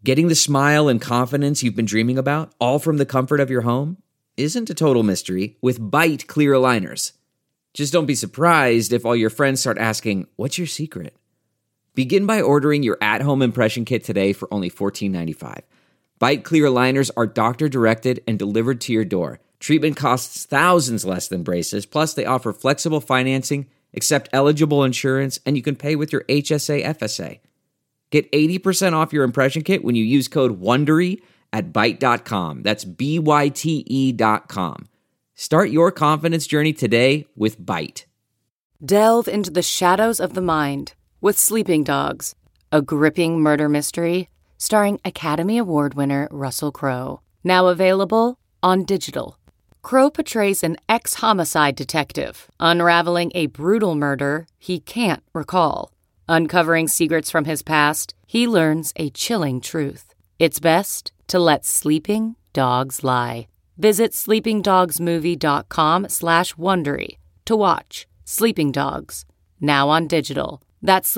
Getting the smile and confidence you've been dreaming about, all from the comfort of your home, isn't a total mystery with Byte clear aligners. Just don't be surprised if all your friends start asking, "What's your secret?" Begin by ordering your at-home impression kit today for only $14.95. Byte clear aligners are doctor-directed and delivered to your door. Treatment costs thousands less than braces, plus they offer flexible financing, accept eligible insurance, and you can pay with your HSA FSA. Get 80% off your impression kit when you use code WONDERY at Byte.com. That's BYTE.com. Start your confidence journey today with Byte. Delve into the shadows of the mind with Sleeping Dogs, a gripping murder mystery starring Academy Award winner Russell Crowe. Now available on digital. Crowe portrays an ex-homicide detective unraveling a brutal murder he can't recall. Uncovering secrets from his past, he learns a chilling truth. It's best to let sleeping dogs lie. Visit sleepingdogsmovie.com/Wondery to watch Sleeping Dogs, now on digital. That's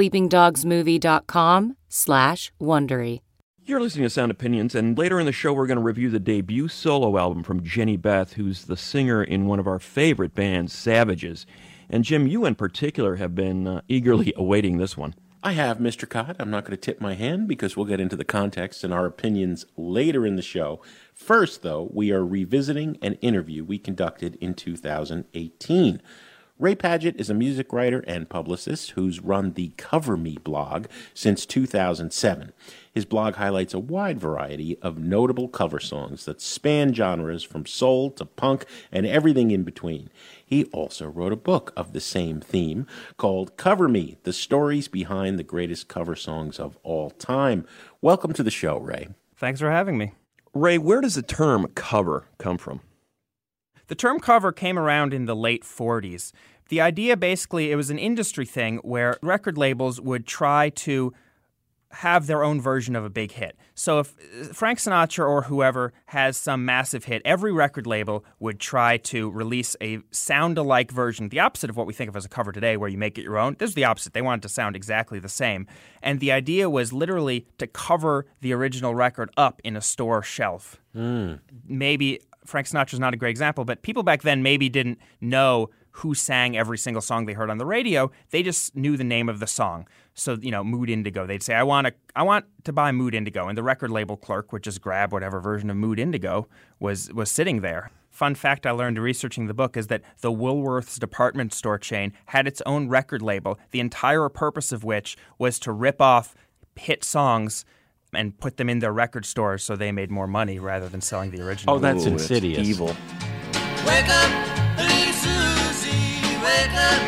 sleepingdogsmovie.com/Wondery. You're listening to Sound Opinions, and later in the show we're going to review the debut solo album from Jenny Beth, who's the singer in one of our favorite bands, Savages. And Jim, you in particular have been eagerly awaiting this one. I have, Mr. Cott. I'm not going to tip my hand because we'll get into the context and our opinions later in the show. First, though, we are revisiting an interview we conducted in 2018. Ray Padgett is a music writer and publicist who's run the Cover Me blog since 2007. His blog highlights a wide variety of notable cover songs that span genres from soul to punk and everything in between. He also wrote a book of the same theme called Cover Me, the stories behind the greatest cover songs of all time. Welcome to the show, Ray. Thanks for having me. Ray, where does the term cover come from? The term cover came around in the late 40s. The idea basically, it was an industry thing where record labels would try to have their own version of a big hit. So if Frank Sinatra or whoever has some massive hit, every record label would try to release a sound-alike version, the opposite of what we think of as a cover today, where you make it your own. This is the opposite. They want it to sound exactly the same. And the idea was literally to cover the original record up in a store shelf. Maybe Frank Sinatra's not a great example, but people back then maybe didn't know who sang every single song they heard on the radio. They just knew the name of the song. So, Mood Indigo. They'd say, I want to buy Mood Indigo. And the record label clerk would just grab whatever version of Mood Indigo was sitting there. Fun fact I learned researching the book is that the Woolworth's department store chain had its own record label, the entire purpose of which was to rip off hit songs and put them in their record stores so they made more money rather than selling the original. Oh, that's insidious. It's evil. Wake up, little Susie, wake up.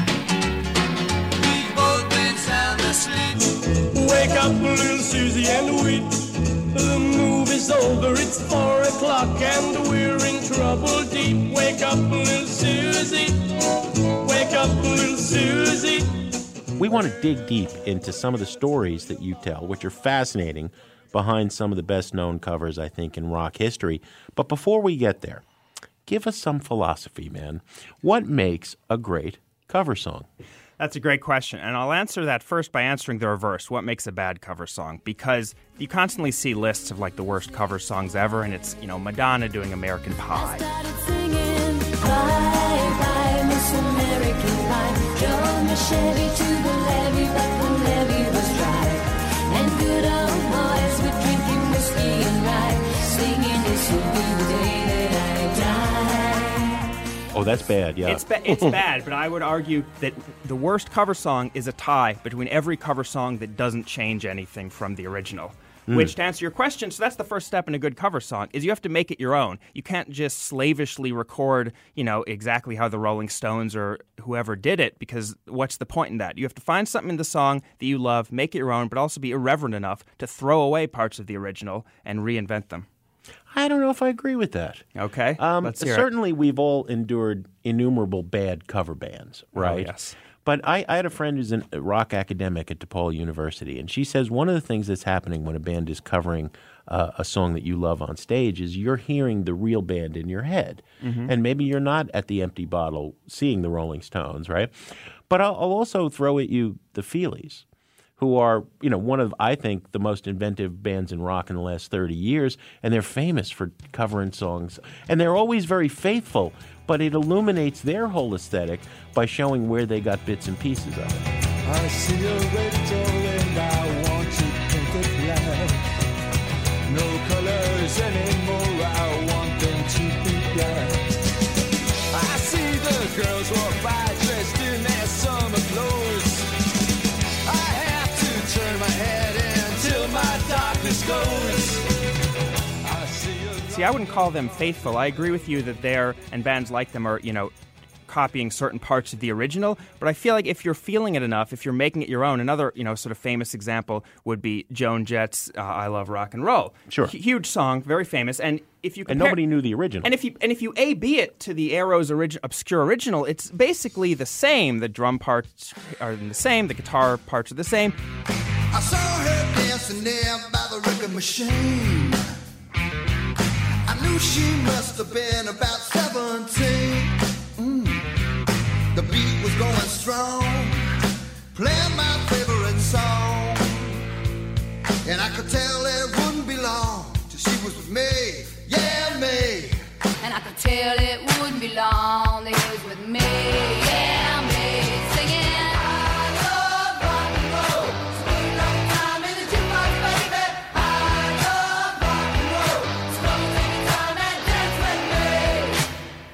We've both been sound asleep. Wake up, little Susie, and weep. The move is over, it's 4 o'clock, and we're in trouble deep. Wake up, little Susie. Wake up, little Susie. We want to dig deep into some of the stories that you tell, which are fascinating, behind some of the best-known covers, I think, in rock history. But before we get there, give us some philosophy, man. What makes a great cover song? That's a great question, and I'll answer that first by answering the reverse. What makes a bad cover song? Because you constantly see lists of like the worst cover songs ever, and it's, Madonna doing American Pie. I started singing, bye, bye, Miss American Pie. Drove my Chevy to the levee, but the levee was dry. And good old boys were drinking whiskey and rye, singing this will be the day that I die. Oh, that's bad, yeah. It's bad, but I would argue that the worst cover song is a tie between every cover song that doesn't change anything from the original. Which, to answer your question, so that's the first step in a good cover song, is you have to make it your own. You can't just slavishly record, exactly how the Rolling Stones or whoever did it, because what's the point in that? You have to find something in the song that you love, make it your own, but also be irreverent enough to throw away parts of the original and reinvent them. I don't know if I agree with that. Okay, let's hear it. Certainly, we've all endured innumerable bad cover bands, right? Oh, yes. But I had a friend who's a rock academic at DePaul University, and she says one of the things that's happening when a band is covering a song that you love on stage is you're hearing the real band in your head. Mm-hmm. And maybe you're not at the Empty Bottle seeing the Rolling Stones, right? But I'll also throw at you the Feelies, who are, one of, I think, the most inventive bands in rock in the last 30 years, and they're famous for covering songs. And they're always very faithful, but it illuminates their whole aesthetic by showing where they got bits and pieces of it. I see a radio and I want to paint it black. No colors anymore, I want them to be black. I see the girls walk by dressed in their summer clothes. I have to turn my head until my darkness goes. I See, I wouldn't call them faithful. I agree with you that they're, and bands like them are, copying certain parts of the original, but I feel like if you're feeling it enough, if you're making it your own, another, sort of famous example would be Joan Jett's I Love Rock and Roll. Sure. Huge song, very famous, and if you and nobody knew the original. And if you A-B it to the Arrows obscure original, it's basically the same. The drum parts are the same, the guitar parts are the same. I saw her dancing there by the record machine. I knew she must have been about 17. The beat was going strong, playing my favorite song. And I could tell it wouldn't be long till she was with me, yeah, me. And I could tell it wouldn't be long that he was with me, yeah, me, singing I love rock and roll. Spend a long time in the jukebox, baby. I love rock and roll. So come and take your time and dance with me.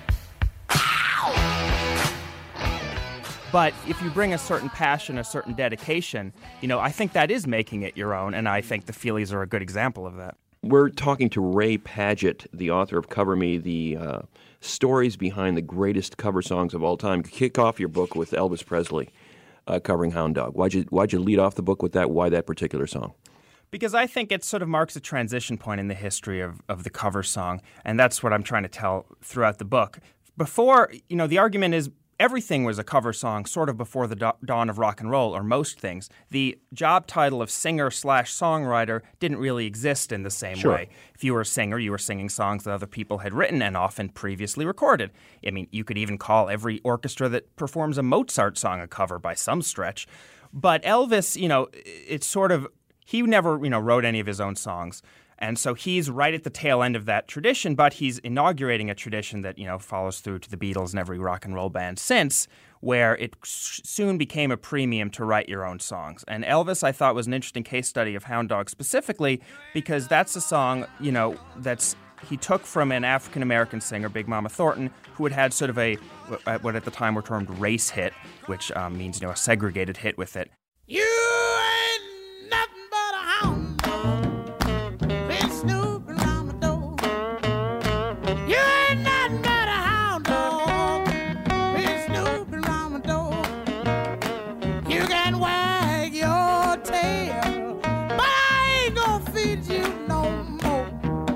But if you bring a certain passion, a certain dedication, I think that is making it your own, and I think the Feelies are a good example of that. We're talking to Ray Padgett, the author of Cover Me, the stories behind the greatest cover songs of all time. Kick off your book with Elvis Presley covering Hound Dog. Why'd you lead off the book with that? Why that particular song? Because I think it sort of marks a transition point in the history of the cover song, and that's what I'm trying to tell throughout the book. Before, the argument is everything was a cover song sort of before the dawn of rock and roll, or most things. The job title of singer/songwriter didn't really exist in the same way. If you were a singer, you were singing songs that other people had written and often previously recorded. I mean, you could even call every orchestra that performs a Mozart song a cover by some stretch. But Elvis, it's sort of, he never, wrote any of his own songs. And so he's right at the tail end of that tradition, but he's inaugurating a tradition that, follows through to the Beatles and every rock and roll band since, where it soon became a premium to write your own songs. And Elvis, I thought, was an interesting case study of Hound Dog specifically because that's a song, he took from an African-American singer, Big Mama Thornton, who had sort of what at the time were termed race hit, which means, a segregated hit with it. You ain't nothing but a hound dog. Been snooping around my door. You ain't nothing but a hound dog. Been snooping around my door. You can wag your tail, but I ain't gonna feed you no more.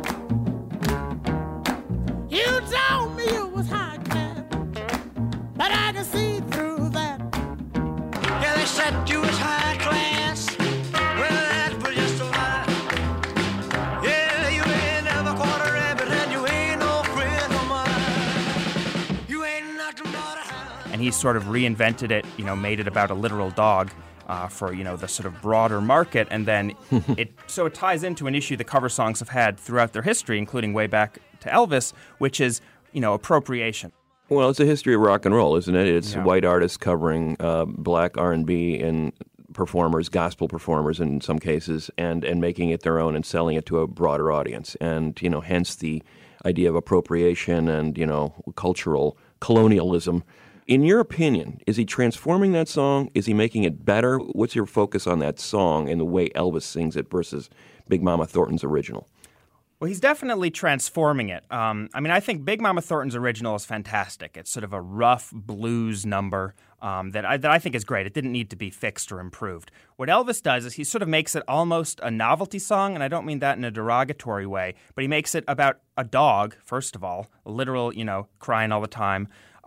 You told me you was high class, but I can see through that. Yeah, they said you was high class. Well, that was just a lie. Yeah, you ain't never caught a rabbit, and you ain't no friend of mine. You ain't nothing but a hound. And he sort of reinvented it, made it about a literal dog for, the sort of broader market. And then it ties into an issue the cover songs have had throughout their history, including way back to Elvis, which is, appropriation. Well, it's a history of rock and roll, isn't it? It's Yeah. white artists covering black R&B and performers, gospel performers in some cases, and making it their own and selling it to a broader audience. And, hence the idea of appropriation and, cultural colonialism. In your opinion, is he transforming that song? Is he making it better? What's your focus on that song and the way Elvis sings it versus Big Mama Thornton's original? Well, he's definitely transforming it. I think Big Mama Thornton's original is fantastic. It's sort of a rough blues number that I think is great. It didn't need to be fixed or improved. What Elvis does is he sort of makes it almost a novelty song, and I don't mean that in a derogatory way, but he makes it about a dog, first of all, a literal, crying all the time,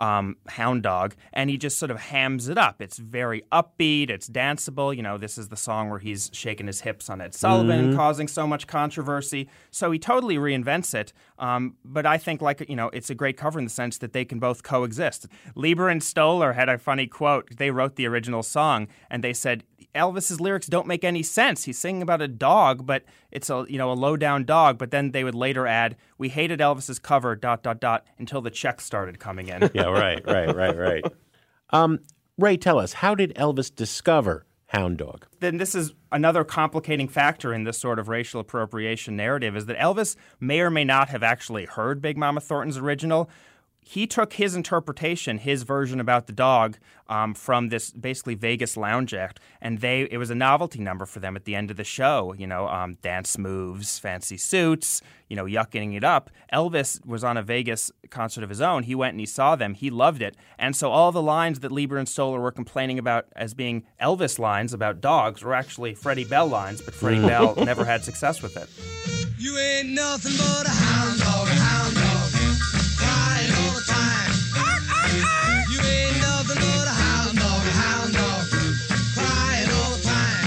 Hound Dog, and he just sort of hams it up. It's very upbeat, it's danceable. You know, this is the song where he's shaking his hips on Ed Sullivan and causing so much controversy. So he totally reinvents it. But I think, like, you know, it's a great cover in the sense that they can both coexist. Lieber and Stoller had a funny quote. They wrote the original song, and they said, Elvis's lyrics don't make any sense. He's singing about a dog, but it's a low-down dog. But then they would later add, "We hated Elvis's cover ... until the checks started coming in." Yeah, right. Ray, tell us, how did Elvis discover Hound Dog? Then this is another complicating factor in this sort of racial appropriation narrative, is that Elvis may or may not have actually heard Big Mama Thornton's original. He took his interpretation, his version about the dog, from this basically Vegas lounge act, and it was a novelty number for them at the end of the show. You know, dance moves, fancy suits, you know, yucking it up. Elvis was on a Vegas concert of his own. He went and he saw them. He loved it, and so all the lines that Lieber and Stoller were complaining about as being Elvis lines about dogs were actually Freddie Bell lines, but Freddie Bell never had success with it. You ain't nothing but a hound dog, crying all the time. You ain't nothing but a hound dog, crying all the time.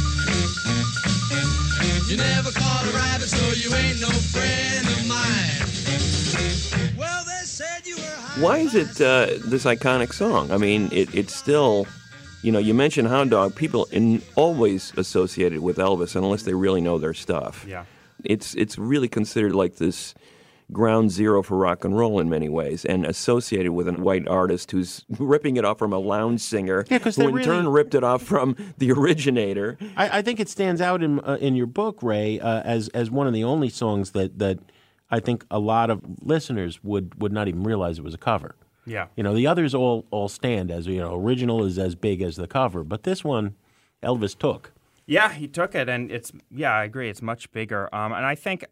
You never caught a rabbit, so you ain't no friend of mine. Well, they said you were high. Why is it this iconic song? I mean, it's still, you know, you mention Hound Dog, people always associate it with Elvis unless they really know their stuff. Yeah. It's really considered like this ground zero for rock and roll in many ways, and associated with a white artist who's ripping it off from a lounge singer, who in turn ripped it off from the originator. I think it stands out in your book, Ray, as one of the only songs that I think a lot of listeners would not even realize it was a cover. Yeah. You know, the others all stand as, you know, original is as big as the cover, but this one Elvis took. Yeah, he took it, and I agree, it's much bigger. And I think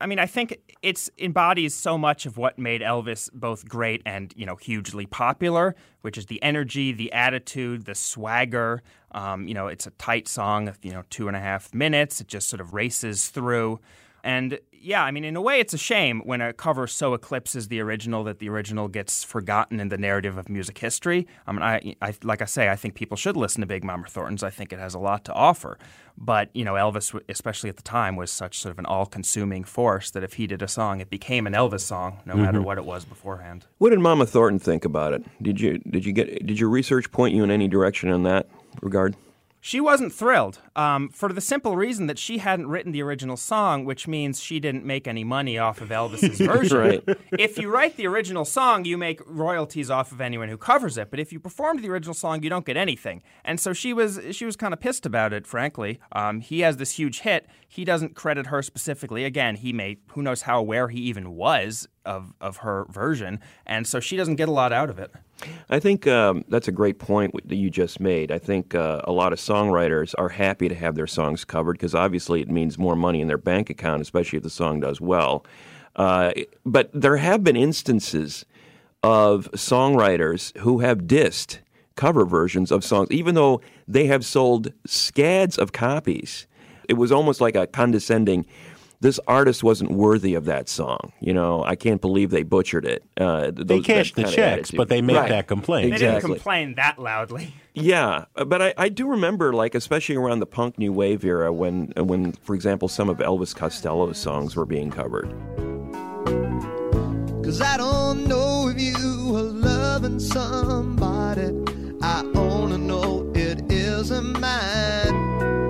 it embodies so much of what made Elvis both great and, you know, hugely popular, which is the energy, the attitude, the swagger. You know, it's a tight song, you know, 2.5 minutes. It just sort of races through. And yeah, I mean, in a way, it's a shame when a cover so eclipses the original that the original gets forgotten in the narrative of music history. I mean, like I say, I think people should listen to Big Mama Thornton's. I think it has a lot to offer. But, you know, Elvis, especially at the time, was such sort of an all-consuming force that if he did a song, it became an Elvis song, no matter what it was beforehand. What did Mama Thornton think about it? Did your research point you in any direction in that regard? She wasn't thrilled, for the simple reason that she hadn't written the original song, which means she didn't make any money off of Elvis's version. Right. If you write the original song, you make royalties off of anyone who covers it. But if you performed the original song, you don't get anything. And so she was kind of pissed about it, frankly. He has this huge hit. He doesn't credit her specifically. Again, who knows how aware he even was of her version. And so she doesn't get a lot out of it. I think that's a great point that you just made. I think a lot of songwriters are happy to have their songs covered because obviously it means more money in their bank account, especially if the song does well. But there have been instances of songwriters who have dissed cover versions of songs, even though they have sold scads of copies. It was almost like a condescending, this artist wasn't worthy of that song. You know, I can't believe they butchered it. They cashed the checks, but they made that complaint. They didn't complain that loudly. Yeah, but I do remember, like, especially around the punk new wave era, when, for example, some of Elvis Costello's songs were being covered. 'Cause I don't know if you are loving somebody. I only know it isn't mine.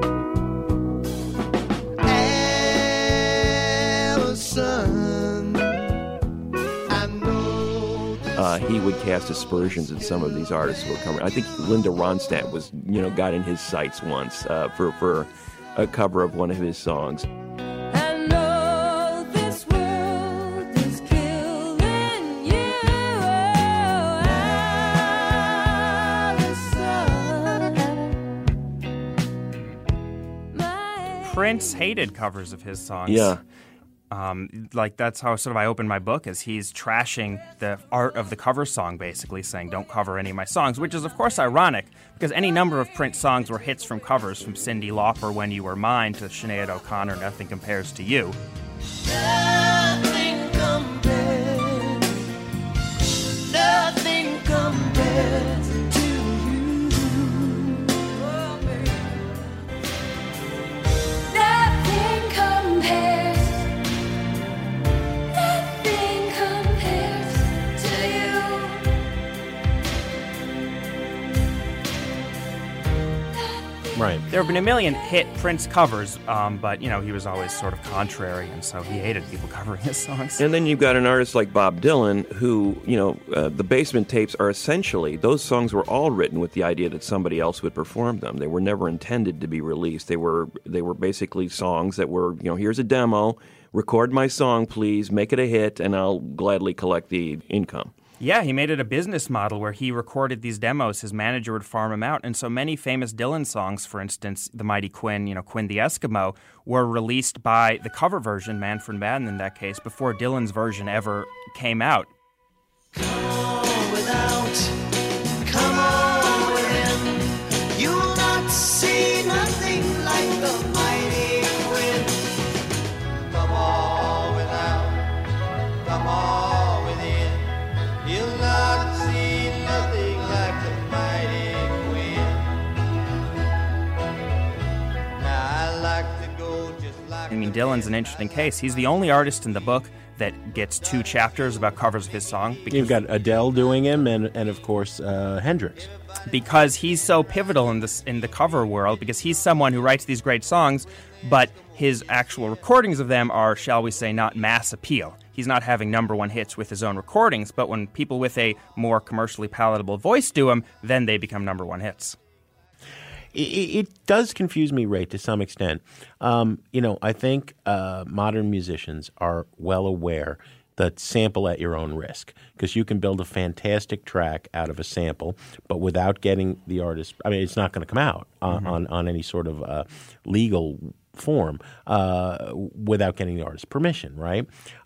He would cast aspersions at some of these artists who were coming. I think Linda Ronstadt got in his sights once for a cover of one of his songs. I know this world is killing you, Allison. Prince hated covers of his songs. Yeah. Like, that's how sort of I open my book, is he's trashing the art of the cover song, basically saying, don't cover any of my songs, which is, of course, ironic, because any number of Prince songs were hits from covers, from Cyndi Lauper, When You Were Mine, to Sinead O'Connor, Nothing Compares to You. Nothing compares. Nothing compares. Right. There have been a million hit Prince covers, but, he was always sort of contrary, and so he hated people covering his songs. And then you've got an artist like Bob Dylan who, the Basement Tapes are essentially, those songs were all written with the idea that somebody else would perform them. They were never intended to be released. They were basically songs that were, here's a demo, record my song, please, make it a hit, and I'll gladly collect the income. Yeah, he made it a business model where he recorded these demos. His manager would farm them out. And so many famous Dylan songs, for instance, The Mighty Quinn, Quinn the Eskimo, were released by the cover version, Manfred Mann in that case, before Dylan's version ever came out. Come on without, come on within. You'll not see nothing like the mighty Quinn. Come on without, come on within. You'll not see nothing like the mighty Quinn. Now I like to go just like. Dylan's an interesting case. He's the only artist in the book that gets 2 chapters about covers of his song. You've got Adele doing him, and of course Hendrix. Because he's so pivotal in the cover world, because he's someone who writes these great songs, but his actual recordings of them are, shall we say, not mass appeal. He's not having #1 hits with his own recordings, but when people with a more commercially palatable voice do them, then they become #1 hits. It does confuse me, Ray, to some extent. I think modern musicians are well aware that sample at your own risk, because you can build a fantastic track out of a sample, but without getting the artist, it's not going to come out on any sort of legal form without getting the artist's permission, right?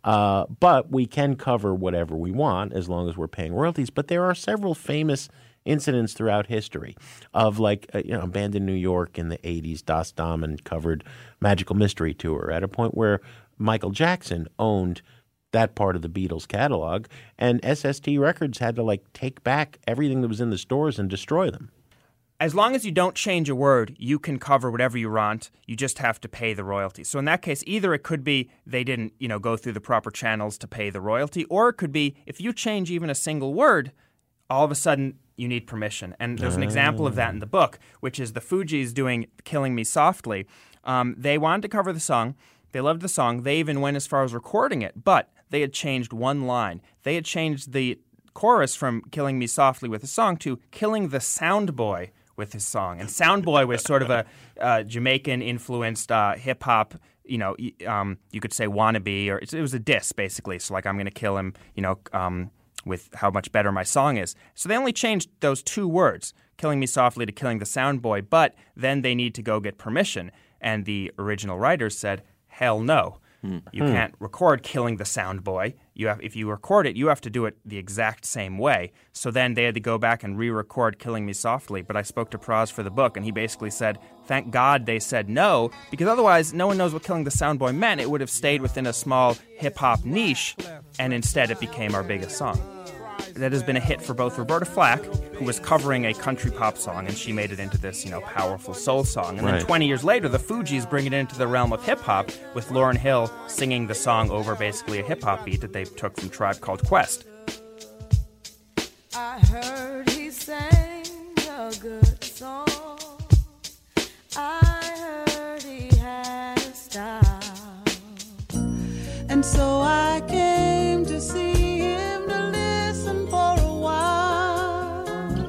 But we can cover whatever we want as long as we're paying royalties. But there are several famous incidents throughout history of a band in New York in the 80s, Das Damen, covered Magical Mystery Tour at a point where Michael Jackson owned that part of the Beatles catalog, and SST Records had to take back everything that was in the stores and destroy them. As long as you don't change a word, you can cover whatever you want. You just have to pay the royalty. So in that case, either it could be they didn't, go through the proper channels to pay the royalty, or it could be if you change even a single word, all of a sudden you need permission. And there's an example of that in the book, which is the Fugees doing Killing Me Softly. They wanted to cover the song. They loved the song. They even went as far as recording it, but they had changed one line. They had changed the chorus from Killing Me Softly with the song to Killing the Sound Boy with his song. And Sound Boy was sort of a Jamaican-influenced hip-hop, you could say wannabe, or it was a diss, basically. So I'm going to kill him, with how much better my song is. So they only changed those 2 words, Killing Me Softly to Killing the Sound Boy, but then they need to go get permission. And the original writers said, hell no. You can't record Killing the Sound Boy. If you record it, you have to do it the exact same way. So then they had to go back and re-record Killing Me Softly. But I spoke to Praz for the book, and he basically said, thank God they said no, because otherwise no one knows what Killing the Sound Boy meant. It would have stayed within a small hip-hop niche, and instead it became our biggest song. That has been a hit for both Roberta Flack, who was covering a country pop song, and she made it into this, powerful soul song. And then 20 years later, the Fugees bring it into the realm of hip-hop, with Lauryn Hill singing the song over basically a hip-hop beat that they took from Tribe Called Quest. I heard he sang a good song. I heard he had a style. And so I came to see him to listen for a while.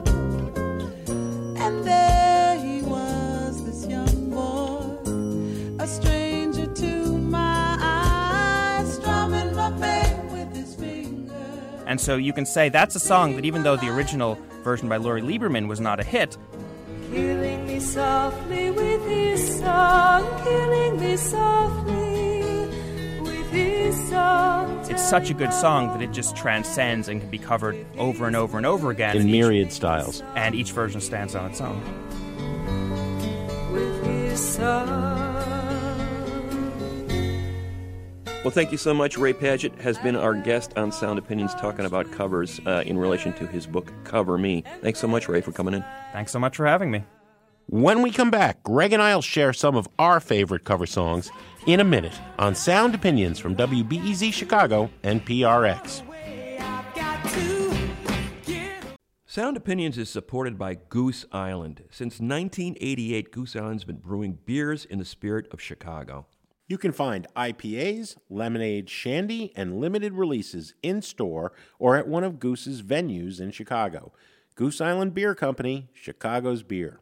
And there he was, this young boy, a stranger to my eyes, strumming my pain with his fingers. And so you can say that's a song that even though the original version by Laurie Lieberman was not a hit, Killing me softly with his song, killing me softly with his song. it's such a good song that it just transcends and can be covered over and over and over again. In myriad styles. And each version stands on its own. With his song. Well, thank you so much. Ray Padgett has been our guest on Sound Opinions talking about covers in relation to his book, Cover Me. Thanks so much, Ray, for coming in. Thanks so much for having me. When we come back, Greg and I will share some of our favorite cover songs in a minute on Sound Opinions from WBEZ Chicago and PRX. Sound Opinions is supported by Goose Island. Since 1988, Goose Island's been brewing beers in the spirit of Chicago. You can find IPAs, lemonade, shandy, and limited releases in-store or at one of Goose's venues in Chicago. Goose Island Beer Company, Chicago's beer.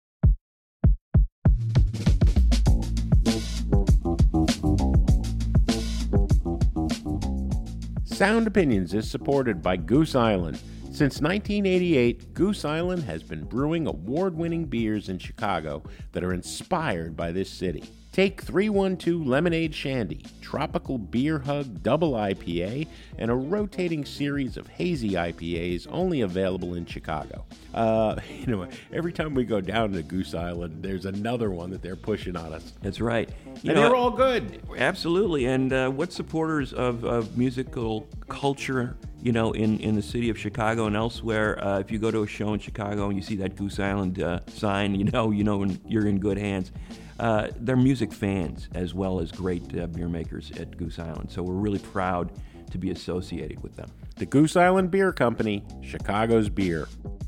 Sound Opinions is supported by Goose Island. Since 1988, Goose Island has been brewing award-winning beers in Chicago that are inspired by this city. Take 312 Lemonade Shandy, Tropical Beer Hug Double IPA, and a rotating series of hazy IPAs only available in Chicago. Every time we go down to Goose Island, there's another one that they're pushing on us. That's right. They're all good. Absolutely. And what supporters of musical culture, in the city of Chicago and elsewhere, if you go to a show in Chicago and you see that Goose Island sign, you're in good hands. They're music fans as well as great beer makers at Goose Island. So we're really proud to be associated with them. The Goose Island Beer Company, Chicago's beer.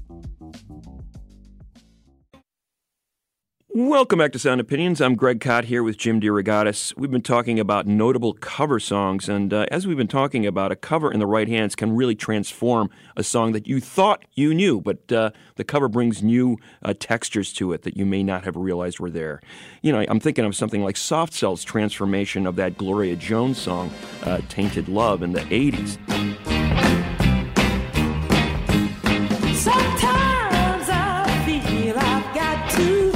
Welcome back to Sound Opinions. I'm Greg Cott here with Jim DeRogatis. We've been talking about notable cover songs, and as we've been talking about, a cover in the right hands can really transform a song that you thought you knew, but the cover brings new textures to it that you may not have realized were there. I'm thinking of something like Soft Cell's transformation of that Gloria Jones song, Tainted Love, in the 80s. Sometimes I feel I've got to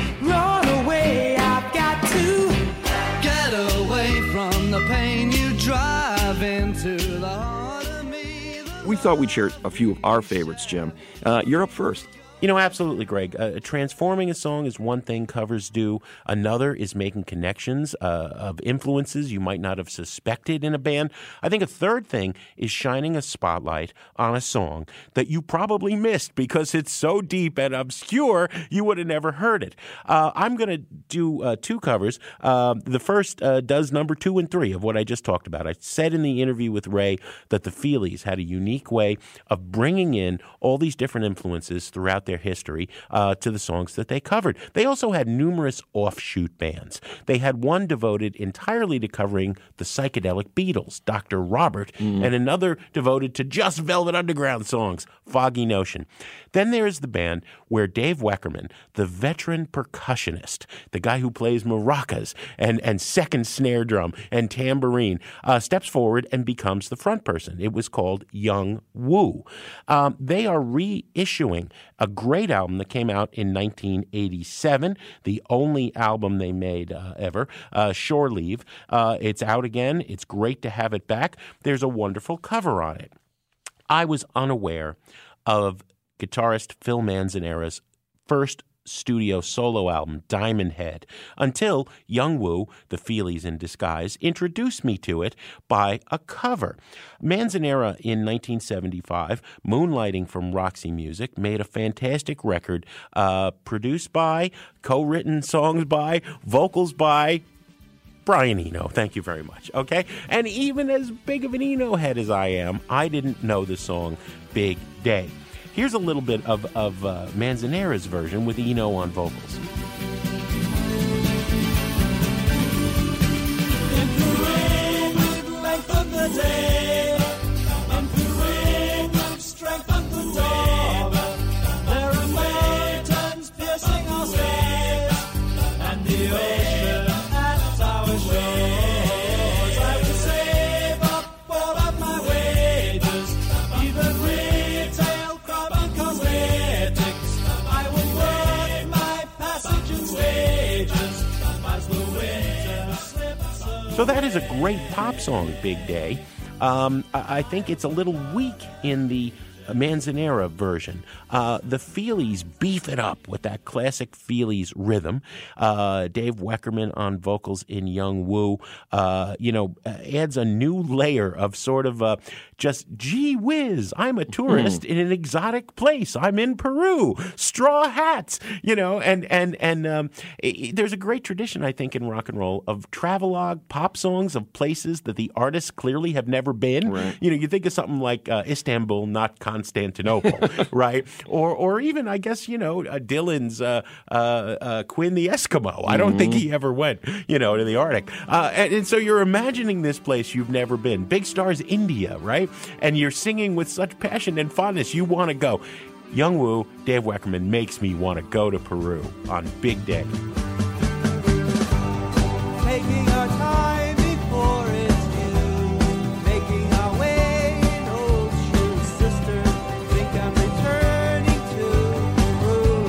run away, I've got to get away from the pain you drive into the heart of me. We thought we'd share a few of our favorites, Jim. You're up first. Absolutely, Greg. Transforming a song is one thing covers do. Another is making connections of influences you might not have suspected in a band. I think a third thing is shining a spotlight on a song that you probably missed because it's so deep and obscure you would have never heard it. I'm going to do two covers. The first does number 2 and 3 of what I just talked about. I said in the interview with Ray that the Feelies had a unique way of bringing in all these different influences throughout their history to the songs that they covered. They also had numerous offshoot bands. They had one devoted entirely to covering the psychedelic Beatles, Dr. Robert, and another devoted to just Velvet Underground songs, Foggy Notion. Then there's the band where Dave Weckerman, the veteran percussionist, the guy who plays maracas and second snare drum and tambourine, steps forward and becomes the front person. It was called Young Woo. They are reissuing a great album that came out in 1987, the only album they made ever, Shore Leave. It's out again. It's great to have it back. There's a wonderful cover on it. I was unaware of guitarist Phil Manzanera's first studio solo album, Diamond Head, until Young Woo, the Feelies in disguise, introduced me to it by a cover. Manzanera in 1975, moonlighting from Roxy Music, made a fantastic record produced by, co-written songs by, vocals by Brian Eno. Thank you very much. Okay? And even as big of an Eno head as I am, I didn't know the song Big Day. Here's a little bit of Manzanera's version with Eno on vocals. So that is a great pop song, Big Day. I think it's a little weak in the Manzanera version. The Feelies beef it up with that classic Feelies rhythm. Dave Weckerman on vocals in Young Woo, adds a new layer of sort of just, gee whiz, I'm a tourist in an exotic place. I'm in Peru. Straw hats, and there's a great tradition, I think, in rock and roll of travelogue pop songs of places that the artists clearly have never been. Right. You think of something like Istanbul, not Constantinople. Constantinople, right? Or even, I guess, Dylan's Quinn the Eskimo. I don't think he ever went, to the Arctic. And so you're imagining this place you've never been. Big Star's India, right? And you're singing with such passion and fondness. You want to go. Young Woo, Dave Weckerman, makes me want to go to Peru on Big Day. Taking our time before it's due, making our way in old shoes, sister. Think I'm returning to Peru.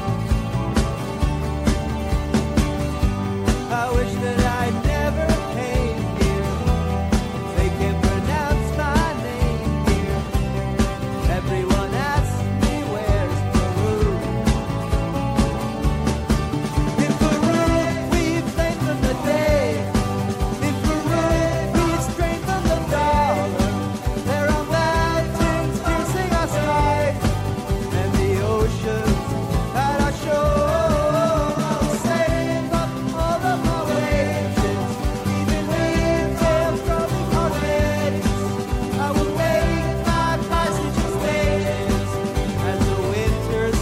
I wish that I never came here. They can pronounce my name here. Everyone asks me where's Peru. In Peru, we flame from the day. In Peru, we strengthen the dollar. There are mountains piercing our sky, and the oceans at our shore. Save up all of our wages, even retail from our heads. I will make my passage in stages as the winter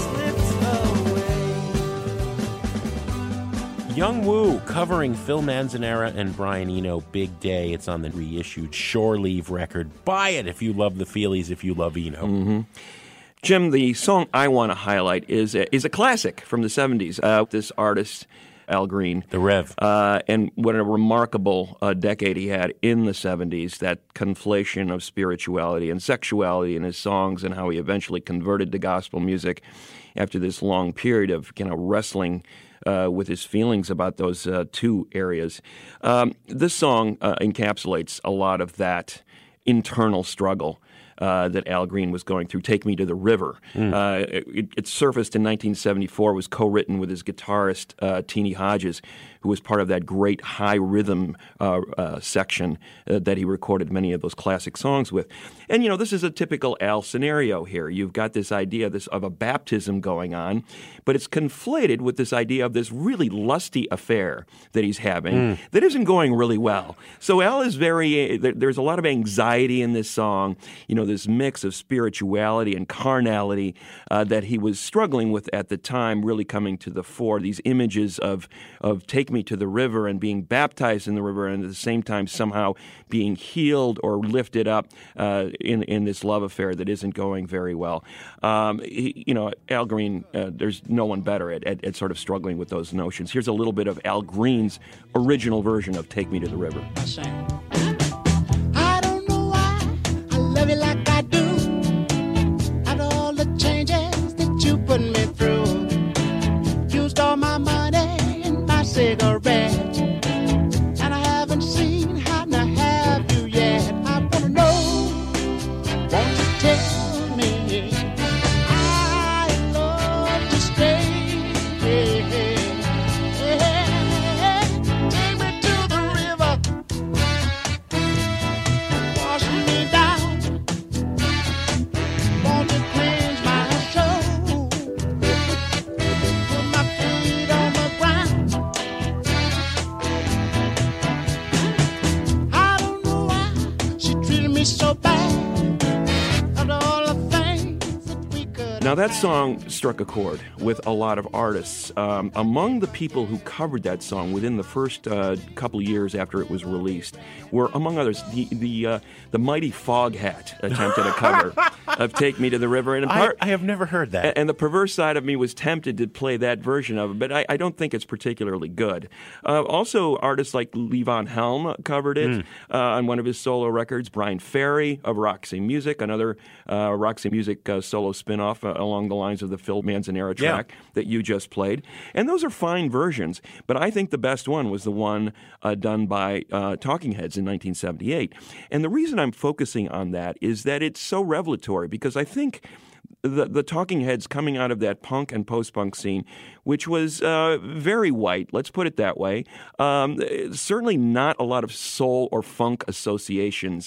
slips away. Young Woo covering Phil Manzanera and Brian Eno, Big Day. It's on the reissued Shore Leave record. Buy it if you love the Feelies, if you love Eno. Jim, the song I want to highlight is a classic from the 70s. This artist, Al Green. The Rev. And what a remarkable decade he had in the 70s, that conflation of spirituality and sexuality in his songs and how he eventually converted to gospel music after this long period of wrestling with his feelings about those two areas. This song encapsulates a lot of that internal struggle that Al Green was going through. Take Me to the River. It surfaced in 1974, was co-written with his guitarist, Teenie Hodges, who was part of that great high rhythm section that he recorded many of those classic songs with. And, this is a typical Al scenario here. You've got this idea of a baptism going on, but it's conflated with this idea of this really lusty affair that he's having that isn't going really well. So Al is there's a lot of anxiety in this song, this mix of spirituality and carnality that he was struggling with at the time really coming to the fore. These images of Take Me to the River and being baptized in the river, and at the same time somehow being healed or lifted up in this love affair that isn't going very well. Al Green, there's no one better at sort of struggling with those notions. Here's a little bit of Al Green's original version of Take Me to the River. I don't know why I love you like I do. And all the changes that you put me through. Used all my money and my cigarettes, and I haven't seen how to have you yet. I wanna know, won't you tell me I love to stay? Take me to the river, wash me down. Want to cleanse my soul, put my feet on the ground. I don't know why she treated me so bad. After all the things that we could. Now, that song struck a chord with a lot of artists. Among the people who covered that song within the first couple of years after it was released were, among others, the mighty Foghat attempted a cover of Take Me to the River. And I have never heard that. And the perverse side of me was tempted to play that version of it, but I don't think it's particularly good. Also, artists like Levon Helm covered it on one of his solo records. Brian Ferry of Roxy Music, another Roxy Music solo spin-off along the lines of the Phil Manzanera track that you just played. And those are fine versions, but I think the best one was the one done by Talking Heads in 1978. And the reason I'm focusing on that is that it's so revelatory, because I think the Talking Heads coming out of that punk and post-punk scene, which was very white, let's put it that way, certainly not a lot of soul or funk associations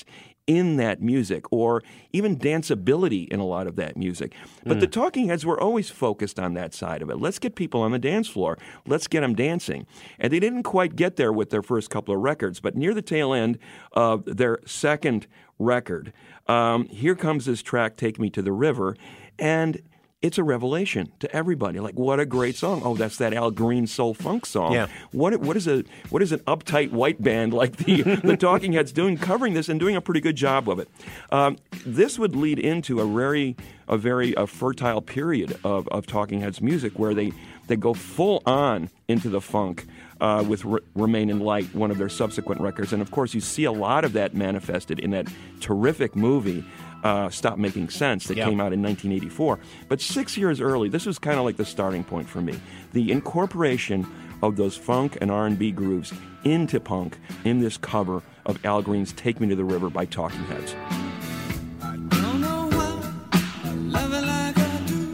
in that music, or even danceability in a lot of that music. But the Talking Heads were always focused on that side of it. Let's get people on the dance floor. Let's get them dancing. And they didn't quite get there with their first couple of records, but near the tail end of their second record, here comes this track, Take Me to the River, and it's a revelation to everybody. Like, what a great song! Oh, that's that Al Green soul funk song. Yeah. What is an uptight white band like the Talking Heads doing, covering this and doing a pretty good job of it? This would lead into a very fertile period of Talking Heads music, where they go full on into the funk with Remain in Light, one of their subsequent records, and of course you see a lot of that manifested in that terrific movie, Stop Making Sense, that came out in 1984. But 6 years early, this was kind of like the starting point for me. The incorporation of those funk and R&B grooves into punk in this cover of Al Green's Take Me to the River by Talking Heads. Don't know why I love it like I do.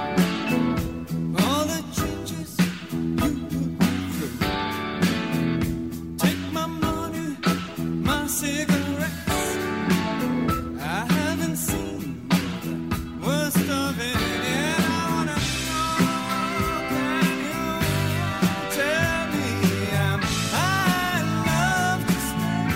All the changes you put me through. Take my money, my cigarettes. I haven't seen the worst of it yet. I wanna know, can you tell me I love to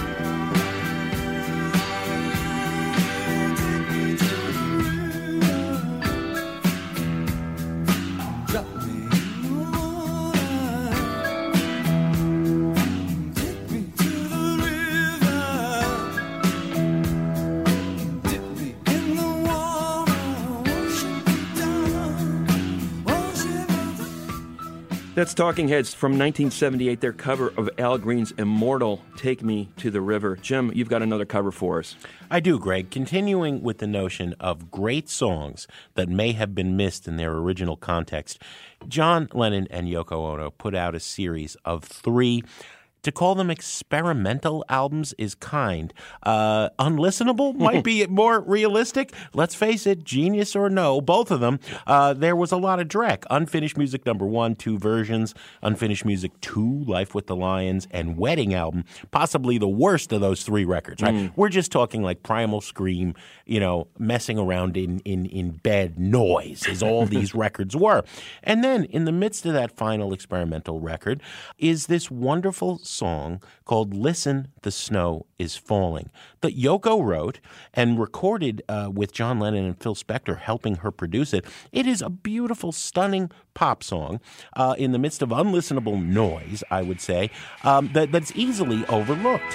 That's Talking Heads from 1978, their cover of Al Green's immortal Take Me to the River. Jim, you've got another cover for us. I do, Greg. Continuing with the notion of great songs that may have been missed in their original context, John Lennon and Yoko Ono put out a series of 3. To call them experimental albums is kind. Unlistenable might be more realistic. Let's face it, genius or no, both of them, there was a lot of dreck. Unfinished Music No. 1, 2 versions. Unfinished Music 2, Life with the Lions, and Wedding Album, possibly the worst of those 3 records, right? We're just talking like Primal Scream, messing around in bed noise, as all these records were. And then, in the midst of that final experimental record, is this wonderful song called Listen, the Snow is Falling that Yoko wrote and recorded with John Lennon and Phil Spector helping her produce it. It is a beautiful, stunning pop song in the midst of unlistenable noise, I would say, that's easily overlooked.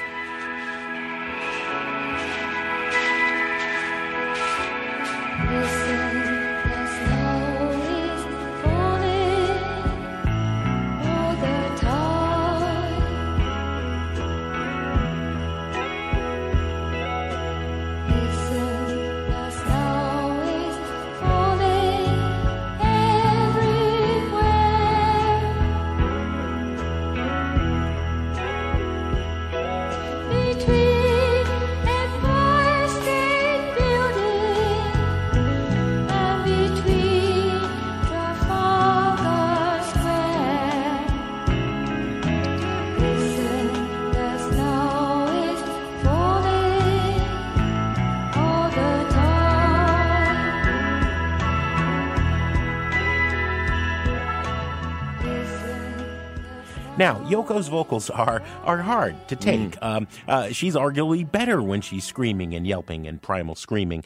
Now, Yoko's vocals are hard to take. She's arguably better when she's screaming and yelping and primal screaming.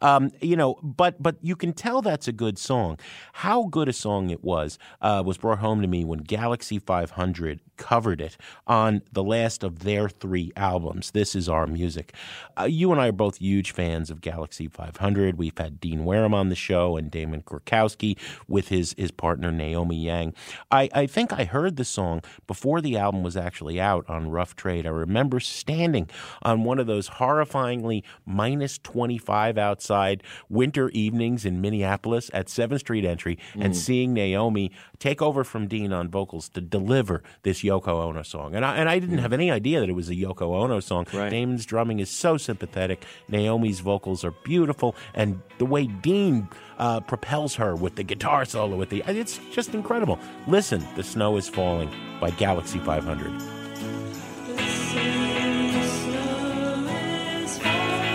But you can tell that's a good song. How good a song it was brought home to me when Galaxy 500 covered it on the last of their 3 albums, This Is Our Music. You and I are both huge fans of Galaxy 500. We've had Dean Wareham on the show and Damon Kurkowski with his partner Naomi Yang. I think I heard the song before the album was actually out on Rough Trade. I remember standing on one of those horrifyingly minus 25 outside winter evenings in Minneapolis at 7th Street Entry and seeing Naomi take over from Dean on vocals to deliver this Yoko Ono song. And I didn't have any idea that it was a Yoko Ono song. Right. Damon's drumming is so sympathetic. Naomi's vocals are beautiful. And the way Dean propels her with the guitar solo, it's just incredible. Listen, The Snow is Falling by Galaxy 500. The snow is falling.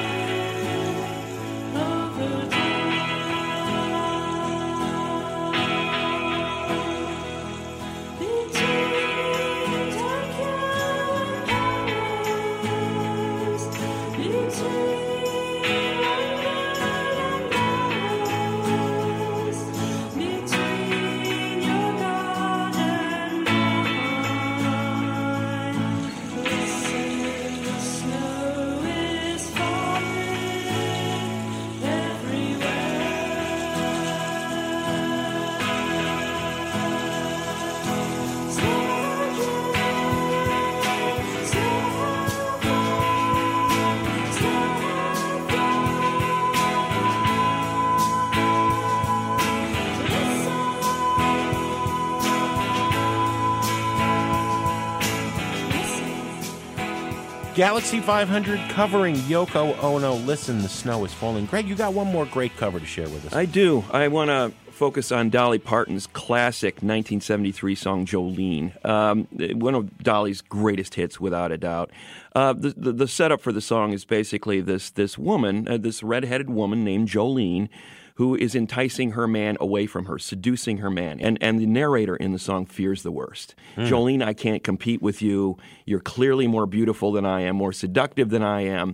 Galaxy 500 covering Yoko Ono, Listen, the Snow is Falling. Greg, you got one more great cover to share with us. I do. I want to focus on Dolly Parton's classic 1973 song, Jolene. One of Dolly's greatest hits, without a doubt. The setup for the song is basically this woman, this redheaded woman named Jolene, who is enticing her man away from her, seducing her man. And the narrator in the song fears the worst. Jolene, I can't compete with you. You're clearly more beautiful than I am, more seductive than I am.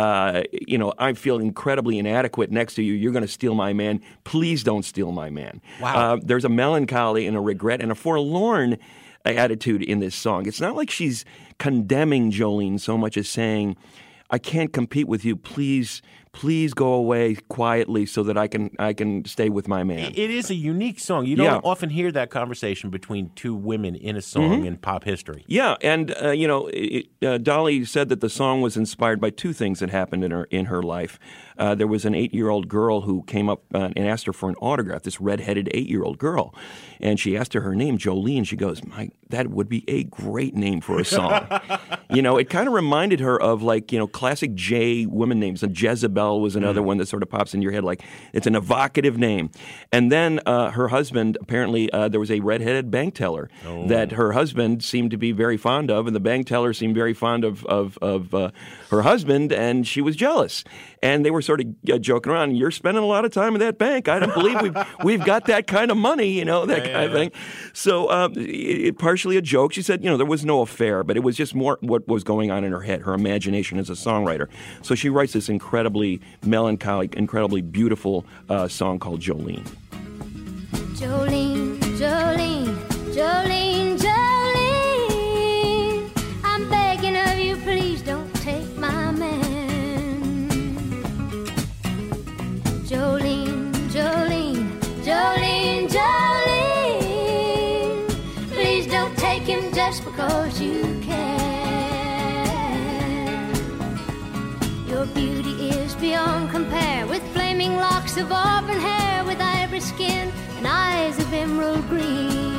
I feel incredibly inadequate next to you. You're going to steal my man. Please don't steal my man. Wow. There's a melancholy and a regret and a forlorn attitude in this song. It's not like she's condemning Jolene so much as saying, I can't compete with you. Please go away quietly so that I can stay with my man. It is a unique song. You don't often hear that conversation between two women in a song in pop history. Yeah, and Dolly said that the song was inspired by two things that happened in her life. There was an 8-year-old girl who came up and asked her for an autograph. This redheaded 8-year-old girl, and she asked her name, Jolene. She goes, that would be a great name for a song. It kind of reminded her of classic J women names. And Jezebel was another one that sort of pops in your head. Like, it's an evocative name. And then her husband, apparently there was a redheaded bank teller that her husband seemed to be very fond of, and the bank teller seemed very fond of her husband, and she was jealous. And they were sort of joking around. You're spending a lot of time in that bank. I don't believe we've got that kind of money, kind of thing. So partially a joke. She said, there was no affair, but it was just more what was going on in her head, her imagination as a songwriter. So she writes this incredibly melancholic, incredibly beautiful song called Jolene. Jolene, Jolene, Jolene, Jolene, I'm begging of you, please don't take my man. Jolene, Jolene, Jolene, Jolene, please don't take him just because you can. Your beauty is beyond compare, with flaming locks of auburn hair, with ivory skin and eyes of emerald green.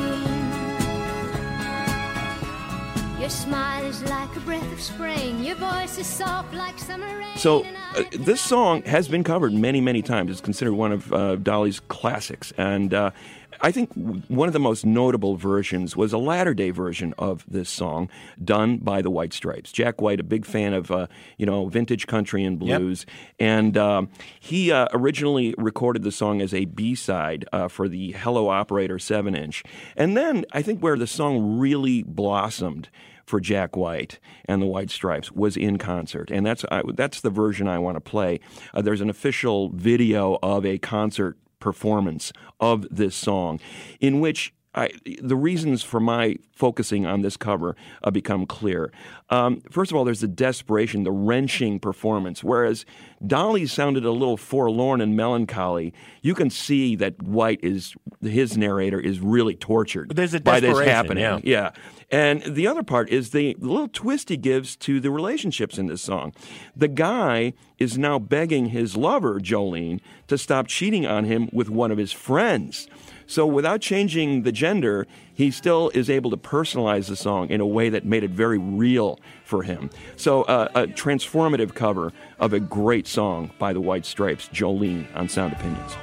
Your smile is like a breath of spring, your voice is soft like summer rain. So this song has been covered many, many times. It's considered one of Dolly's classics. And I think one of the most notable versions was a latter-day version of this song done by the White Stripes. Jack White, a big fan of vintage country and blues, and he originally recorded the song as a B-side for the Hello Operator 7-inch. And then I think where the song really blossomed for Jack White and the White Stripes was in concert, and that's the version I want to play. There's an official video of a concert performance of this song, in which the reasons for my focusing on this cover become clear. First of all, there's the desperation, the wrenching performance. Whereas Dolly sounded a little forlorn and melancholy, you can see that White his narrator is really tortured by this happening. Yeah. And the other part is the little twist he gives to the relationships in this song. The guy is now begging his lover, Jolene, to stop cheating on him with one of his friends. So without changing the gender, he still is able to personalize the song in a way that made it very real for him. So a transformative cover of a great song by the White Stripes, Jolene, on Sound Opinions.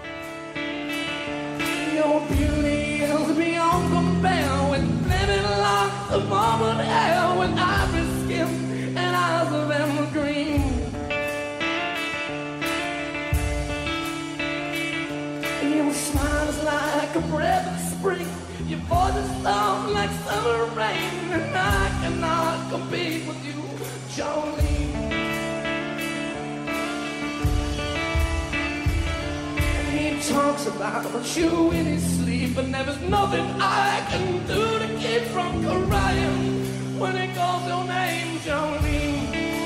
Your beauty is beyond compare, with flaming locks of auburn hair, with ivory skin and eyes of emerald green. Your smile is like a breath of spring, your voice is soft like summer rain, and I cannot compete with you, Jolene. He talks about you in his sleep, and there's nothing I can do to keep from crying when he calls your name, Jolene.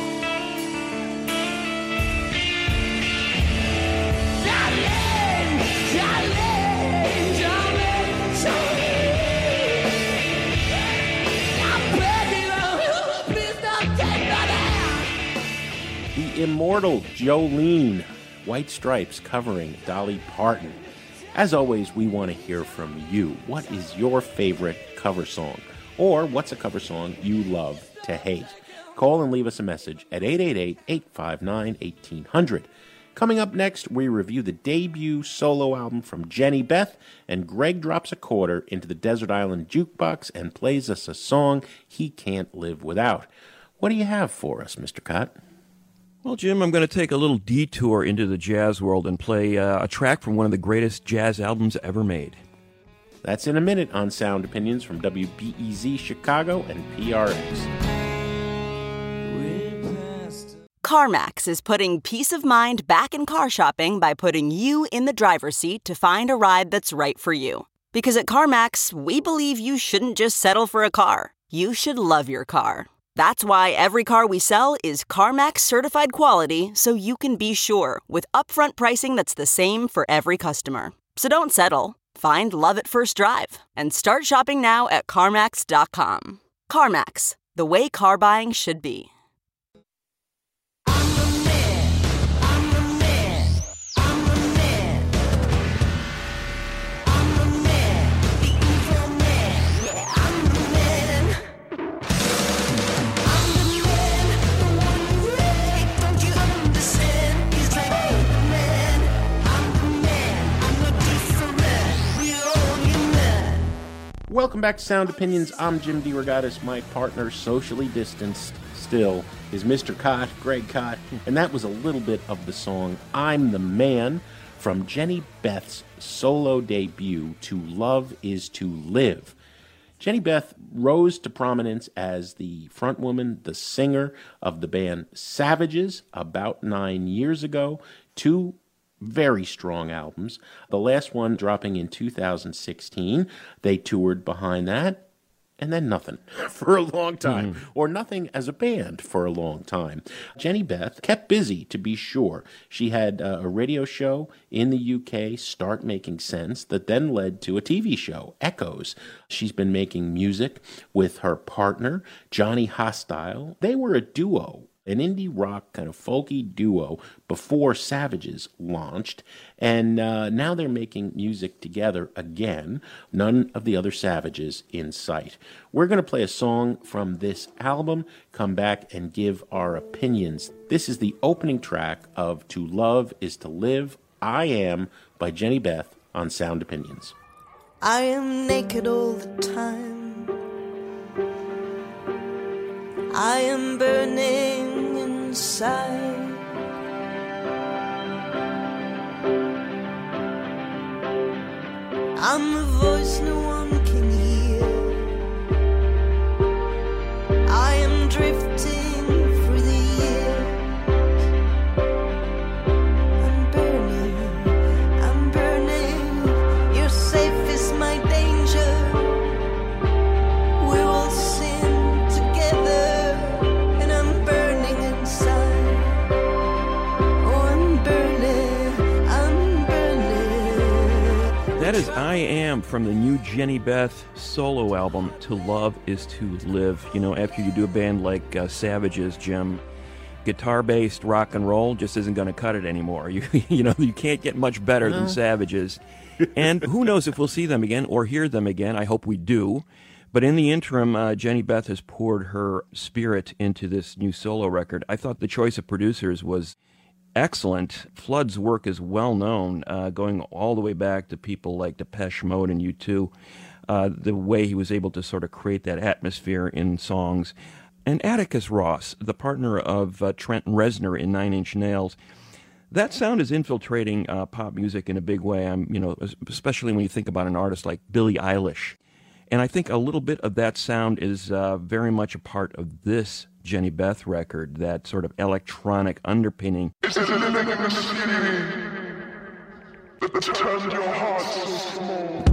Jolene, Jolene, Jolene, Jolene. I'm begging of you, please don't take my hand. The immortal Jolene, White Stripes covering Dolly Parton. As always, we want to hear from you. What is your favorite cover song? Or what's a cover song you love to hate? Call and leave us a message at 888-859-1800. Coming up next, we review the debut solo album from Jenny Beth, and Greg drops a quarter into the Desert Island Jukebox and plays us a song he can't live without. What do you have for us, Mr. Cott? Well, Jim, I'm going to take a little detour into the jazz world and play a track from one of the greatest jazz albums ever made. That's in a minute on Sound Opinions from WBEZ Chicago and PRX. CarMax is putting peace of mind back in car shopping by putting you in the driver's seat to find a ride that's right for you. Because at CarMax, we believe you shouldn't just settle for a car. You should love your car. That's why every car we sell is CarMax certified quality, so you can be sure with upfront pricing that's the same for every customer. So don't settle. Find love at first drive and start shopping now at CarMax.com. CarMax, the way car buying should be. Welcome back to Sound Opinions. I'm Jim DeRogatis. My partner, socially distanced still, is Mr. Cott, Greg Cott, and that was a little bit of the song I'm the Man from Jenny Beth's solo debut, To Love Is To Live. Jenny Beth rose to prominence as the frontwoman, the singer of the band Savages about 9 years ago. Two very strong albums. The last one dropping in 2016. They toured behind that, and then nothing for a long time, or nothing as a band for a long time. Jenny Beth kept busy, to be sure. She had a radio show in the UK, Start Making Sense, that then led to a TV show, Echoes. She's been making music with her partner, Johnny Hostile. They were a duo, an indie rock kind of folky duo before Savages launched, and now they're making music together again. None of the other Savages in sight. We're going to play a song from this album, come back and give our opinions. This is the opening track of To Love Is To Live, I Am, by Jenny Beth on Sound Opinions. I am naked all the time. I am burning inside. I'm a voice no one can hear. I am drifting through the years. I'm burning. Your safe is my danger. We will sin together. That is I Am from the new Jenny Beth solo album, To Love Is To Live. You know, after you do a band like Savages, Jim, guitar-based rock and roll just isn't going to cut it anymore. You can't get much better than Savages. And who knows if we'll see them again or hear them again. I hope we do. But in the interim, Jenny Beth has poured her spirit into this new solo record. I thought the choice of producers was excellent. Flood's work is well known, going all the way back to people like Depeche Mode and U2. The way he was able to sort of create that atmosphere in songs. And Atticus Ross, the partner of Trent Reznor in Nine Inch Nails, that sound is infiltrating pop music in a big way. Especially when you think about an artist like Billie Eilish. And I think a little bit of that sound is very much a part of this Jenny Beth record, that sort of electronic underpinning. Is it living in the city that turned your heart so small?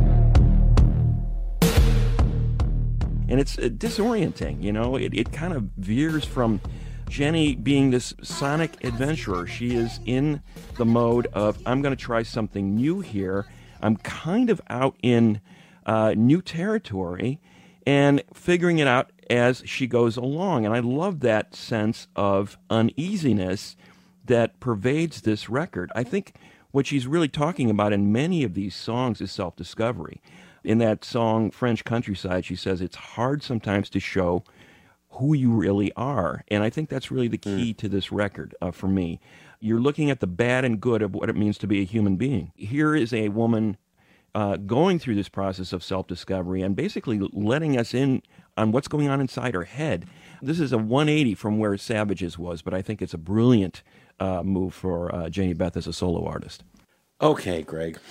And it's disorienting, you know. It kind of veers from Jenny being this sonic adventurer. She is in the mode of, I'm going to try something new here. I'm kind of out in new territory and figuring it out as she goes along. And I love that sense of uneasiness that pervades this record. I think what she's really talking about in many of these songs is self-discovery. In that song, French Countryside, she says it's hard sometimes to show who you really are. And I think that's really the key to this record for me. You're looking at the bad and good of what it means to be a human being. Here is a woman going through this process of self-discovery and basically letting us in on what's going on inside her head. This is a 180 from where Savages was, but I think it's a brilliant move for Janie Beth as a solo artist. Okay, Greg.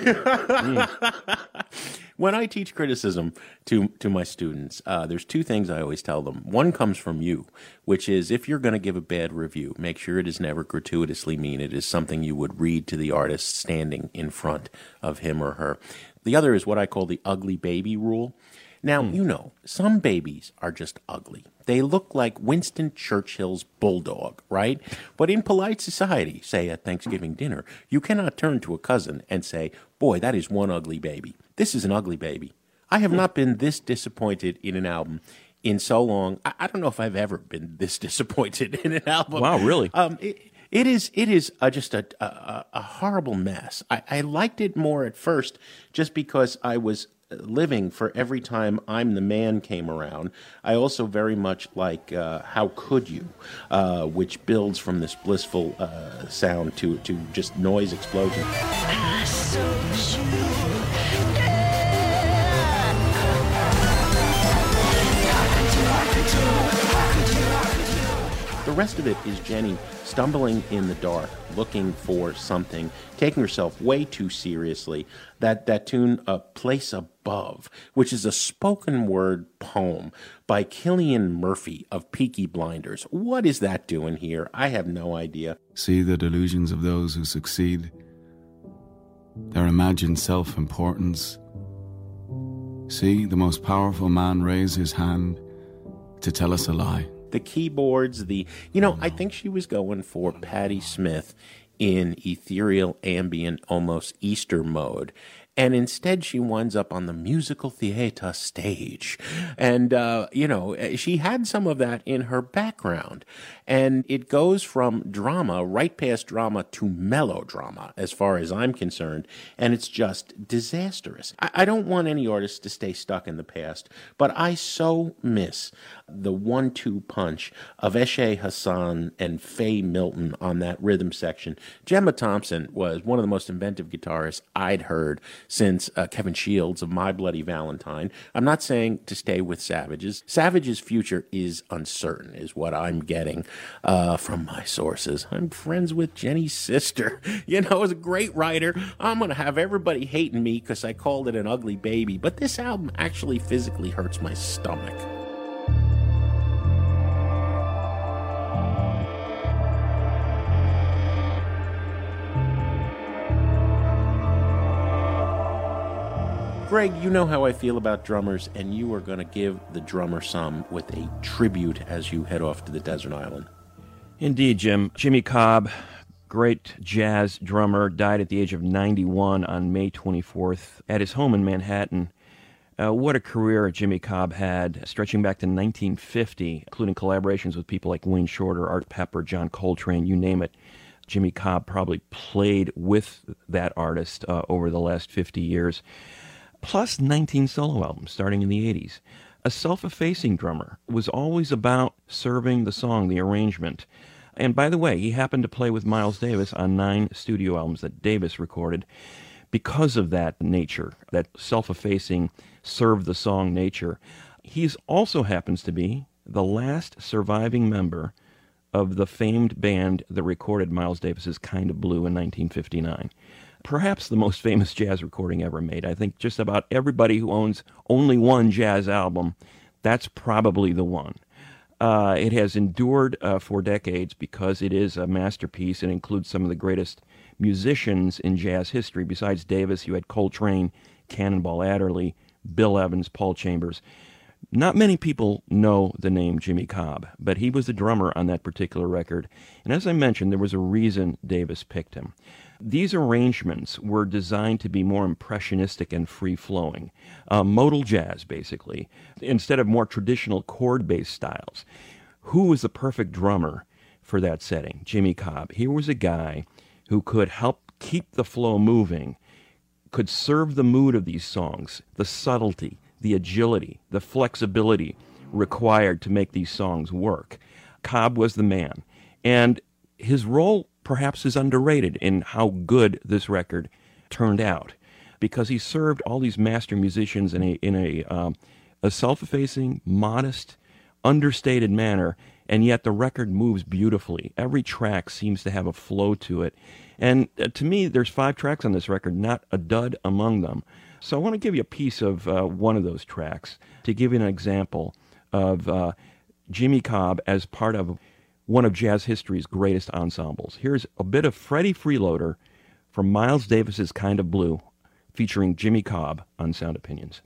When I teach criticism to my students, there's two things I always tell them. One comes from you, which is if you're going to give a bad review, make sure it is never gratuitously mean. It is something you would read to the artist standing in front of him or her. The other is what I call the ugly baby rule. Now, you know, some babies are just ugly. They look like Winston Churchill's bulldog, right? But in polite society, say at Thanksgiving dinner, you cannot turn to a cousin and say, boy, that is one ugly baby. This is an ugly baby. I have not been this disappointed in an album in so long. I don't know if I've ever been this disappointed in an album. Wow, really? It is just a horrible mess. I liked it more at first just because I was living for every time I'm the Man came around. I also very much like How Could You, which builds from this blissful sound to just noise explosion. The rest of it is Jenny stumbling in the dark, looking for something, taking herself way too seriously. That tune, A Place Above, which is a spoken word poem by Cillian Murphy of Peaky Blinders. What is that doing here? I have no idea. See the delusions of those who succeed, their imagined self-importance. See the most powerful man raise his hand to tell us a lie. The keyboards, I think she was going for Patti Smith in ethereal, ambient, almost Easter mode. And instead she winds up on the musical theater stage. And, she had some of that in her background. And it goes from drama, right past drama, to melodrama, as far as I'm concerned. And it's just disastrous. I don't want any artist to stay stuck in the past, but I so miss the 1-2 punch of Eshe Hassan and Faye Milton on that rhythm section. Gemma Thompson was one of the most inventive guitarists I'd heard since Kevin Shields of My Bloody Valentine. I'm not saying to stay with Savages. Savages' future is uncertain, is what I'm getting from my sources. I'm friends with Jenny's sister. Is a great writer. I'm going to have everybody hating me because I called it an ugly baby, but this album actually physically hurts my stomach. Greg, you know how I feel about drummers, and you are going to give the drummer some with a tribute as you head off to the desert island. Indeed, Jim. Jimmy Cobb, great jazz drummer, died at the age of 91 on May 24th at his home in Manhattan. What a career Jimmy Cobb had, stretching back to 1950, including collaborations with people like Wayne Shorter, Art Pepper, John Coltrane, you name it. Jimmy Cobb probably played with that artist over the last 50 years. Plus 19 solo albums starting in the 80s. A self-effacing drummer, was always about serving the song, the arrangement. And by the way, he happened to play with Miles Davis on 9 studio albums that Davis recorded because of that nature, that self-effacing, serve the song nature. He also happens to be the last surviving member of the famed band that recorded Miles Davis's Kind of Blue in 1959. Perhaps the most famous jazz recording ever made. I think just about everybody who owns only one jazz album, that's probably the one. It has endured for decades because it is a masterpiece. It includes some of the greatest musicians in jazz history. Besides Davis, you had Coltrane, Cannonball Adderley, Bill Evans, Paul Chambers. Not many people know the name Jimmy Cobb, but he was the drummer on that particular record. And as I mentioned, there was a reason Davis picked him. These arrangements were designed to be more impressionistic and free-flowing, modal jazz, basically, instead of more traditional chord-based styles. Who was the perfect drummer for that setting? Jimmy Cobb. Here was a guy who could help keep the flow moving, could serve the mood of these songs, the subtlety, the agility, the flexibility, required to make these songs work. Cobb was the man. And his role perhaps is underrated in how good this record turned out, because he served all these master musicians in a self-effacing, modest, understated manner, and yet the record moves beautifully. Every track seems to have a flow to it. And to me, there's 5 tracks on this record, not a dud among them. So I want to give you a piece of one of those tracks to give you an example of Jimmy Cobb as part of one of jazz history's greatest ensembles. Here's a bit of Freddie Freeloader from Miles Davis's Kind of Blue, featuring Jimmy Cobb on Sound Opinions.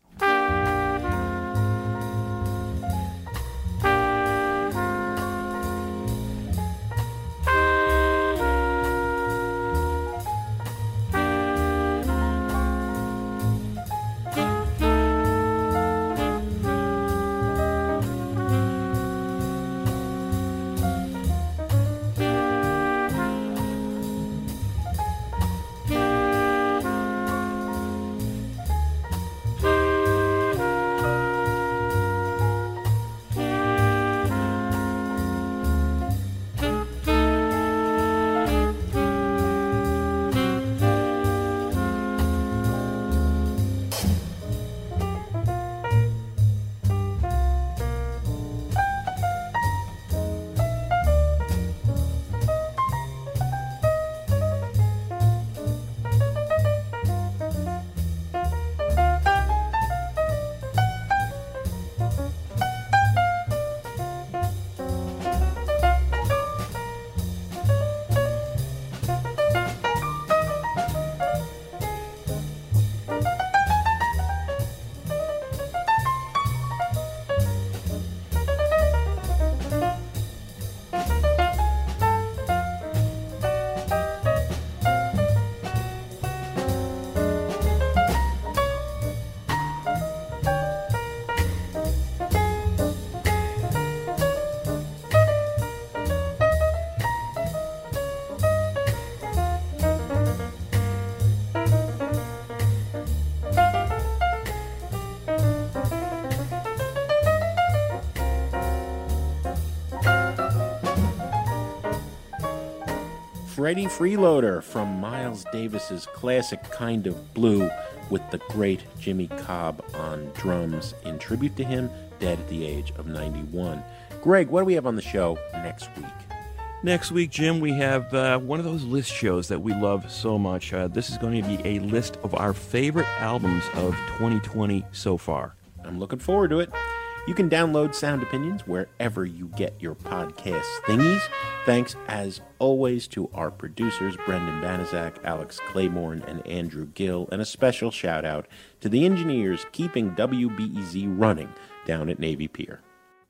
Freddie Freeloader from Miles Davis's classic Kind of Blue, with the great Jimmy Cobb on drums in tribute to him, dead at the age of 91. Greg, what do we have on the show next week? Next week, Jim, we have one of those list shows that we love so much. This is going to be a list of our favorite albums of 2020 so far. I'm looking forward to it. You can download Sound Opinions wherever you get your podcast thingies. Thanks, as always, to our producers, Brendan Banaszak, Alex Claiborne, and Andrew Gill, and a special shout-out to the engineers keeping WBEZ running down at Navy Pier.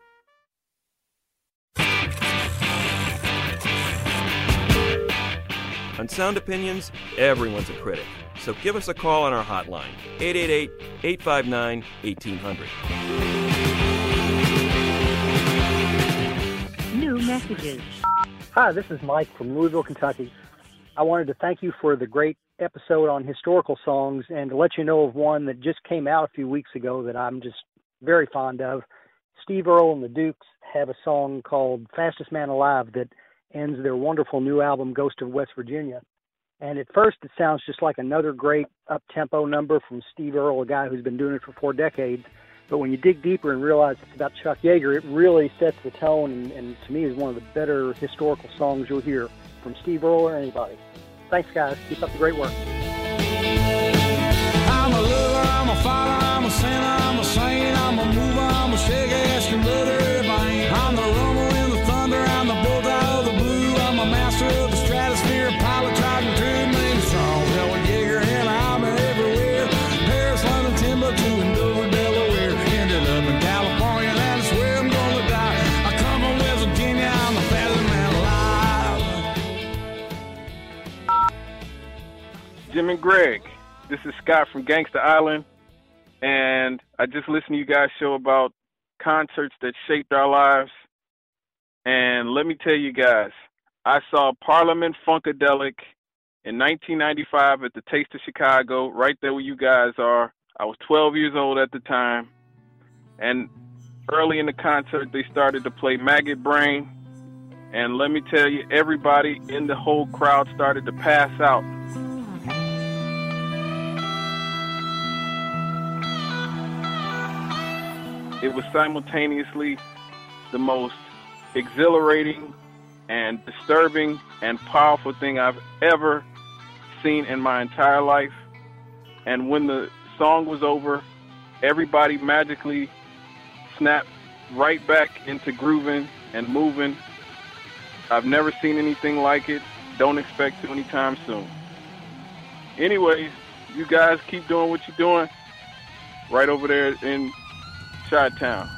On Sound Opinions, everyone's a critic. So give us a call on our hotline, 888-859-1800. New messages. Hi, this is Mike from Louisville, Kentucky. I wanted to thank you for the great episode on historical songs and to let you know of one that just came out a few weeks ago that I'm just very fond of. Steve Earle and the Dukes have a song called Fastest Man Alive that ends their wonderful new album, Ghost of West Virginia. And at first it sounds just like another great up-tempo number from Steve Earle, a guy who's been doing it for 4 decades. But when you dig deeper and realize it's about Chuck Yeager, it really sets the tone and to me is one of the better historical songs you'll hear from Steve Earle or anybody. Thanks, guys. Keep up the great work. I'm a lover, I'm a fighter, I'm a sinner, I'm a saint, I'm a mover, I'm a shake-ass conductor, bang. I'm the rumble in the thunder, I'm the bullseye of the blue, I'm a master of the stratosphere, pilot, driving through, name strong, Helen Yeager, and I'm everywhere. Paris, London, Timbuktu, and Dover, Delaware. Ended up in California, that's where I'm gonna die. I come from West Virginia, I'm the fastest man alive. Jim and Greg, this is Scott from Gangsta Island, and I just listened to you guys' show about concerts that shaped our lives, and let me tell you guys, I saw Parliament Funkadelic in 1995 at the Taste of Chicago, right there where you guys are. I was 12 years old at the time, and early in the concert, they started to play Maggot Brain. And let me tell you, everybody in the whole crowd started to pass out. It was simultaneously the most exhilarating and disturbing and powerful thing I've ever seen in my entire life. And when the song was over, everybody magically snapped right back into grooving and moving. I've never seen anything like it. Don't expect to anytime soon. Anyways, you guys keep doing what you're doing right over there in Chi-Town.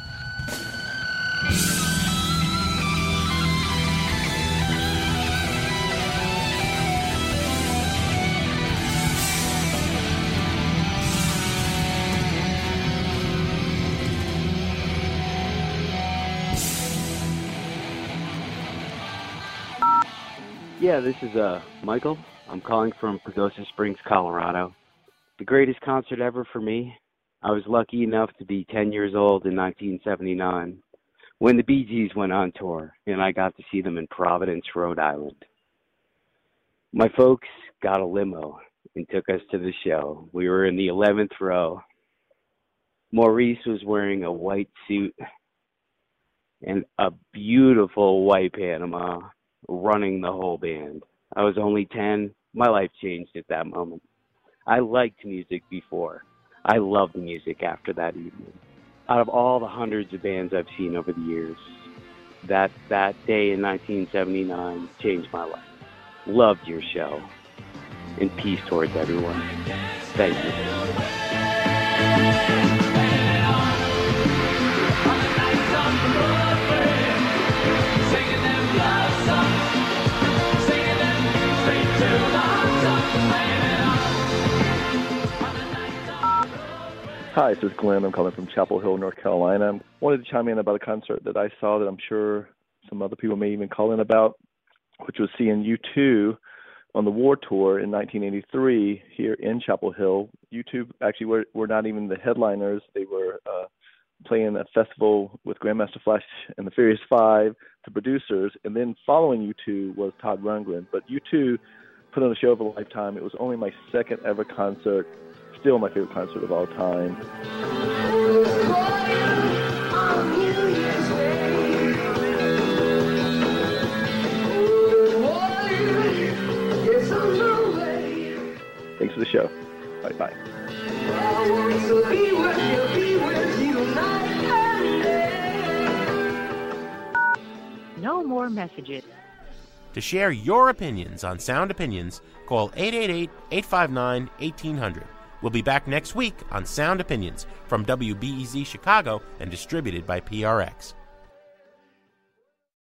Yeah, this is Michael. I'm calling from Pagosa Springs, Colorado. The greatest concert ever for me. I was lucky enough to be 10 years old in 1979 when the Bee Gees went on tour, and I got to see them in Providence, Rhode Island. My folks got a limo and took us to the show. We were in the 11th row. Maurice was wearing a white suit and a beautiful white Panama, running the whole band. I was only 10. My life changed at that moment. I liked music before. I loved music after that evening. Out of all the hundreds of bands I've seen over the years, that day in 1979 changed my life. Loved your show. And peace towards everyone. Thank you. Hi, this is Glenn. I'm calling from Chapel Hill, North Carolina. I wanted to chime in about a concert that I saw that I'm sure some other people may even call in about, which was seeing U2 on the War Tour in 1983 here in Chapel Hill. U2 actually were not even the headliners. They were playing a festival with Grandmaster Flash and the Furious Five, the producers, and then following U2 was Todd Rundgren. But U2 put on a show of a lifetime. It was only my second ever concert. Still my favorite concert of all time. Thanks for the show. Bye-bye. No more messages. To share your opinions on Sound Opinions, call 888-859-1800. We'll be back next week on Sound Opinions from WBEZ Chicago and distributed by PRX.